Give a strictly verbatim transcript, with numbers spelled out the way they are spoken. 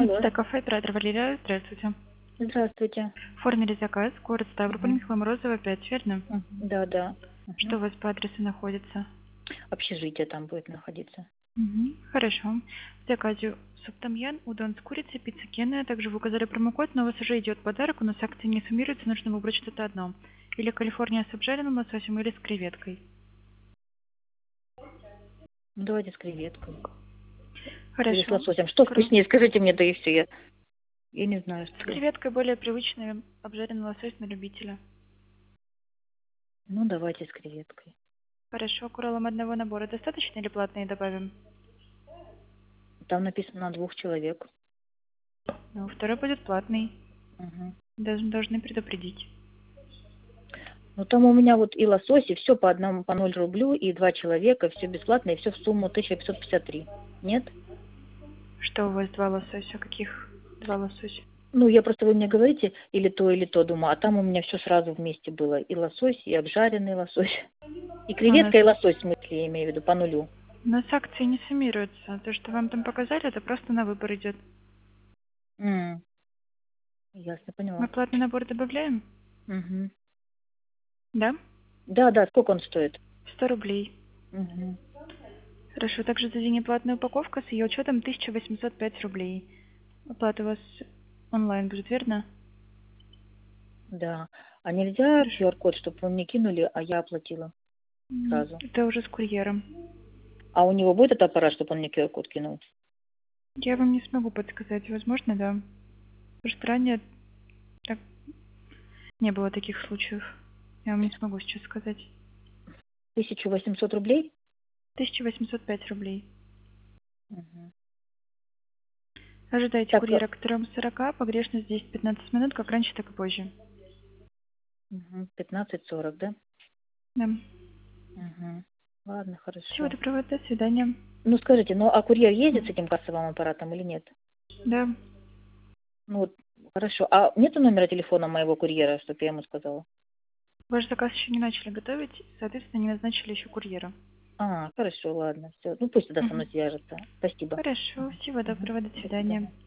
Алло. Это кафе «Оператор Валерия». Здравствуйте. Здравствуйте. Оформили заказ. Город Ставрополь, Мгм. Михаила Морозова, пять, верно? М, Да, да. Что Мгм. у вас по адресу находится? Общежитие там будет находиться. Мгм. Хорошо. В заказе суп том-ям, удон с курицей, пицца Кена. Также вы указали промокод, но у вас уже идет подарок. У нас акция не суммируется, нужно выбрать что-то одно. Или Калифорния с обжаренным лососем, или с креветкой. Ну, давайте с креветкой. Или с Хорошо. лососем. Что Кру- вкуснее, скажите мне, да и все. Я, я не знаю, С что. креветкой более привычный обжаренный лосось на любителя. Ну, давайте с креветкой. Хорошо. Куралом одного набора достаточно или платные добавим? Там написано на двух человек. Ну, второй будет платный. Мгм. Даже должны предупредить. Ну, там у меня вот и лосось, и все по одному, по ноль рублю, и два человека, все бесплатно, и все в сумму тысяча пятьсот пятьдесят три. Нет? Что у вас два лосося? Каких два лосося? Ну, я просто, вы мне говорите, или то, или то, думаю, а там у меня все сразу вместе было. И лосось, и обжаренный лосось. И У нас, креветка, и лосось, в смысле, я имею в виду, по нулю. у нас акции не суммируются. То, что вам там показали, это просто на выбор идет. М, Ясно, Мы поняла. платный набор добавляем? Мгм. Да? Да, да, сколько он стоит? Сто рублей. Мгм. Хорошо, также за день неплатная упаковка с ее учетом тысяча восемьсот пять рублей. Оплата у вас онлайн будет, верно? Да. А нельзя Хорошо. ку ар код, чтобы вы мне кинули, а я оплатила М, сразу? Это уже с курьером. А у него будет этот аппарат, чтобы он мне ку ар код кинул? Я вам не смогу подсказать. Возможно, да. Потому что ранее так не было таких случаев. Я вам не смогу сейчас сказать. тысяча восемьсот рублей? тысяча восемьсот пять рублей. Мгм. Ожидайте Так, э, курьера к трём сорока, погрешность десять-пятнадцать минут, как раньше, так и позже. мгм, пятнадцать сорок, да? Да. Мгм. Ладно, Всего хорошо. доброго, до свидания. Ну, скажите, ну, а курьер ездит с этим кассовым аппаратом или нет? Да. Ну, вот, хорошо. А нету номера телефона моего курьера, чтобы я ему сказала? Ваш заказ еще не начали готовить, соответственно, не назначили еще курьера. А, хорошо, ладно, все. Ну, пусть тогда со Мгм. мной свяжется. Спасибо. Хорошо, Мгм. всего Мгм. доброго, до До свидания. свидания.